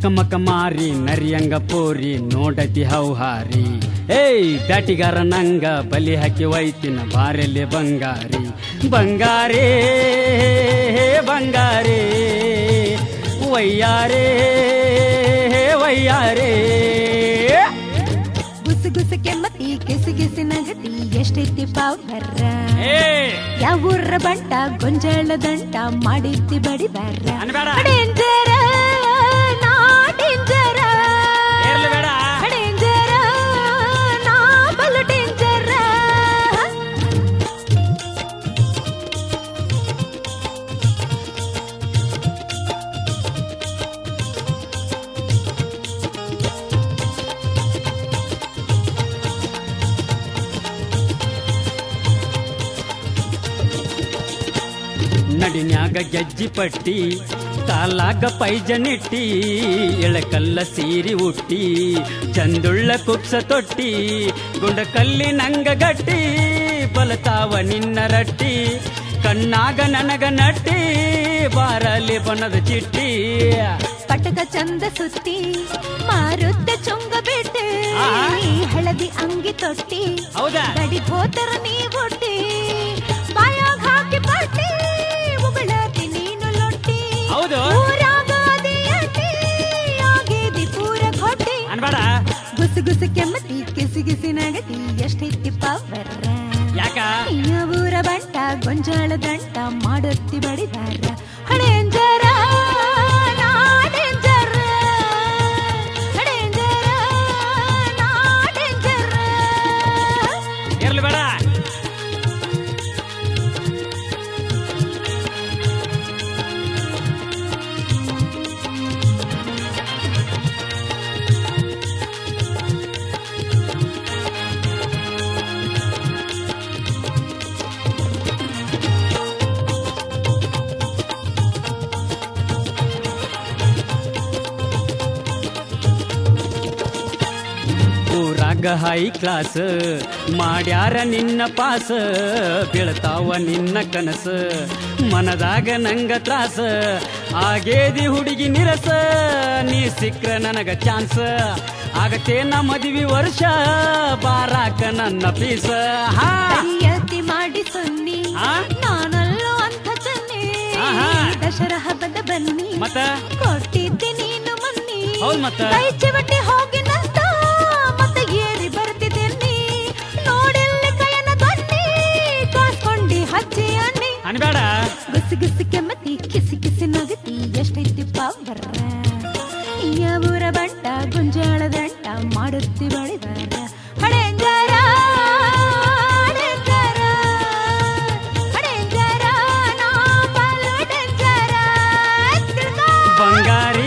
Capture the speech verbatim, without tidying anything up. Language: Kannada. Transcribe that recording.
ಮಕ ಮಕ ಮಾರಿ ನರಿಯಂಗ ಪೋರಿ ನೋಡತಿ ಹೌಹಾರಿ ಏಯ್ ಬ್ಯಾಟಿಗಾರ ನಂಗ ಬಲಿ ಹಾಕಿ ಒಯ್ತಿನ ಬಾರೆಲ್ಲಿ ಬಂಗಾರಿ ಬಂಗಾರೇ ಬಂಗಾರೇ ವಯ್ಯಾರೇ ವಯ್ಯಾರೇ ಗುಸು ಗುಸು ಕೆಮ್ಮತಿ ಕಿಸು ಕಿಸಿ ನಗತಿ ಎಷ್ಟೈತಿ ಪಾವರ ಯಾವೂರ ಬಂಟ ಗೊಂಜಾಳ ದಂಟ ಮಾಡಿದ್ದಿ ಬಡಿ ಬಾರ ಡೇಂಜರ ನಾ ಡೇಂಜರ ಡೇಂಜರ ನಾ ಬಲು ಡೇಂಜರ ನಡಿನ್ಯಾಗ ಗೆಜ್ಜಿ ಪಟ್ಟಿ ಕಾಲಾಗ ಪೈಜನಿಟ್ಟಿ ಎಳಕಲ್ಲ ಸೀರಿ ಉಟ್ಟಿ ಚಂದುಳ್ಳ ಕುಕ್ಸ ತೊಟ್ಟಿ ಗುಂಡಕಲ್ಲಿ ನಂಗ ಗಟ್ಟಿ ಬಲತಾವ ನಿನ್ನ ರಟ್ಟಿ ಕಣ್ಣಾಗ ನನಗ ನಟ್ಟಿ ಬಾರಲಿ ಬನದ ಚಿಟ್ಟಿ ಪಟಕ ಚಂದ ಸುತ್ತಿ ಮಾರುತ್ತ ಚೊಂಗ ಬಿಟ್ಟು ಹಳದಿ ಅಂಗಿ ತೊಟ್ಟಿ ಹೌದಾ ಗಡಿ ಹೋತರ ನೀ ಒಟ್ಟಿ ಬಾಯಾಗ ಹಾಕಿ ಪಟ್ಟಿ ಉಗಳತಿ ನೀನು ಲೊಟ್ಟಿ ಹೌದು ಊರಾಗಾದಿ ಅಟ್ಟಿ ಆಗೇದಿ ಪೂರ ಕೊಟ್ಟಿ ಅನ್ಬೇಡ ಗುಸು ಗುಸು ಕೆಮ್ಮತಿ ಕಿಸಿ ಕಿಸಿ ನಗತಿ ಎಷ್ಟೈತಿ ಪವರ ಯಾಕ ಊರ ಬಂಟ ಗೊಂಜಾಳ ದಂಟ ಮಾಡುತ್ತಿ ಬಡಿದಾರ ಹಳೇಂಜರ ನಾ ಡೇಂಜರ ಹಳೇಂಜರ ನಾ ಡೇಂಜರ ಇರ್ಲಿ ಬೇಡ ಊರಾಗ ಹೈ ಕ್ಲಾಸ್ ಮಾಡ್ಯಾರ ನಿನ್ನ ಪಾಸ ಬೀಳ್ತಾವ ನಿನ್ನ ಕನಸ ಮನದಾಗ ನಂಗ ತ್ರಾಸ ಆಗೇದಿ ಹುಡುಗಿ ನಿರಸ ನೀ ಸಿಕ್ರ ನನಗ ಚಾನ್ಸ್ ಆಗತೇನ ಮದುವೆ ವರ್ಷ ಬಾರಾಕ ನನ್ನ ಪೀಸ ಹರಿಯತಿ ಮಾಡಿ ಸೊನ್ನಿ ನಾನಲ್ಲೋ ಅಂತ ಚನ್ನಿ ದಶರ ಹಬ್ಬದ ಬನ್ನಿ ಮತ್ತ ಕೊಟ್ಟಿದ್ದೆ ನೀನು ಮನ್ನಿ ಹೌದ್ ಮತ್ತ ಕೈ ಚಿವಟಿ ಹೋಗಿನಂತ ಮತ್ತೆ ಏರಿ ಬರ್ತಿದ್ದೇನೆ ನೋಡಿಲ್ಲಿ ಕೈಯನ್ನ ಬನ್ನಿ ಕಾಸ್ಕೊಂಡಿ ಹಚ್ಚಿ ಅನ್ನಿ ಅನ್ಬೇಡ ಗುಸಿ ಗುಸಿ ಕೆಮ್ಮತಿ ಕಿಸಿ ಕಿಸಿ ನಗತಿ ಎಷ್ಟೈತಿ ಪವರ ಊರ ಬಂಟ ಗುಂಜಾಳ ದಂಟ ಮಾಡುತ್ತಿ ಬಳಿದಾರ ಹಳೇಂಜರ ಹಳೇಂಜರ ಹಳೇಂಜರ ನಾ ಬಲು ಡೇಂಜರ ಬಂಗಾರಿ